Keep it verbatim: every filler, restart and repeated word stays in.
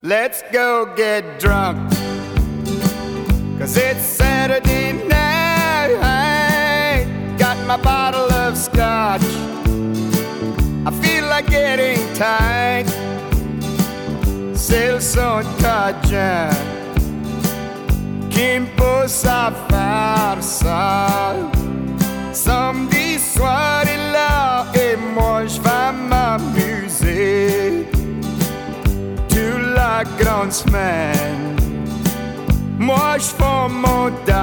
Let's go get drunk, 'cause it's Saturday night. Got my bottle of scotch, I feel like getting tight. Selson Kajan, Kimpo sa farsa. Samedi soir est là et moi je vais m'amuser. La grande semaine, moi je fais mon dame.